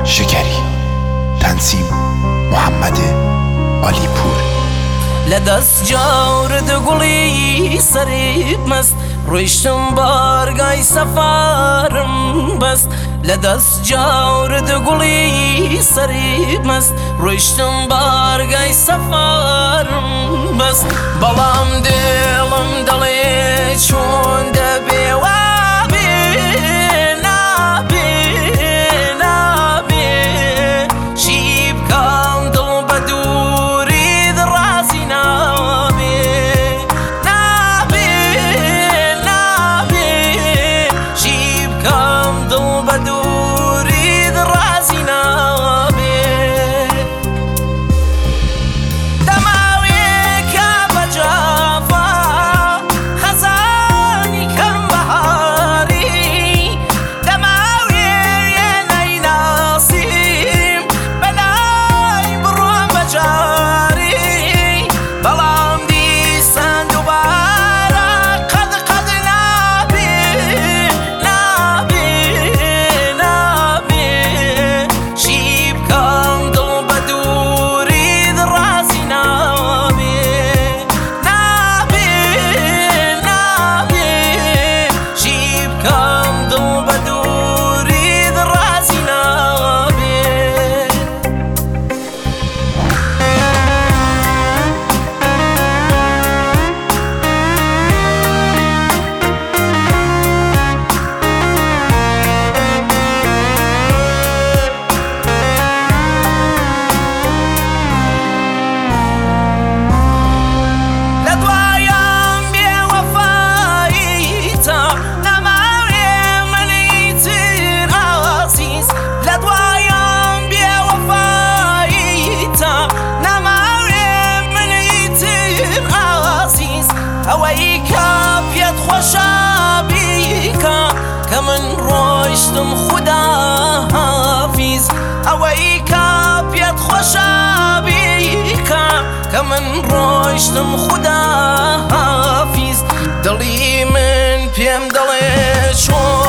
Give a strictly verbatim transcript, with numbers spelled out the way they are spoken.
شکری. تنظیم محمد علیپور. لدست جارد گلی سری مست رویشتم بارگای سفارم بست. لدست جارد گلی سری مست رویشتم بارگای سفارم بست. بلام دلم دلی چون دبی وابی نابی نابی شیب کام دل بدوری درازی نابی نابی نابی شیب کام دل بدوری درازی نابی ئەوەی کاپێت خۆشە بیکە کە من ڕۆیشتم خوددا حافیز. ئەوەی کاپێت خۆشە بیکە کە من ڕۆیشتم خوددا حافیز. دڵی من پێم دەڵێ چۆن